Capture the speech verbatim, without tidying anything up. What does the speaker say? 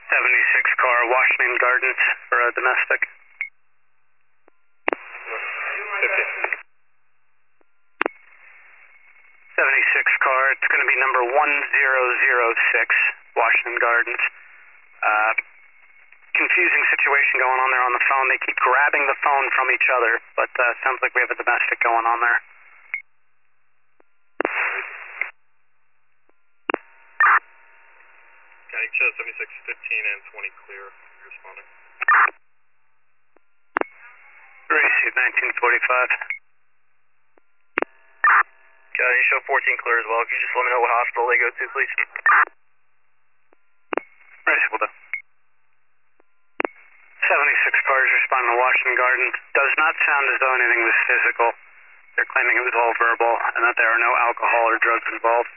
seventy-six car, Washington Gardens for a domestic. fifty. seventy-six car, it's going to be number one zero zero six, Washington Gardens. Uh, confusing situation going on there on the phone. They keep grabbing the phone from each other, but uh, sounds like we have a domestic going on there. County show seventy-six fifteen and twenty clear. You're responding. Receive nineteen forty-five. County show fourteen clear as well. Could you just let me know what hospital they go to, please? Receive, will do. seventy-six cars responding to Washington Gardens. Does not sound as though anything was physical. They're claiming it was all verbal and that there are no alcohol or drugs involved.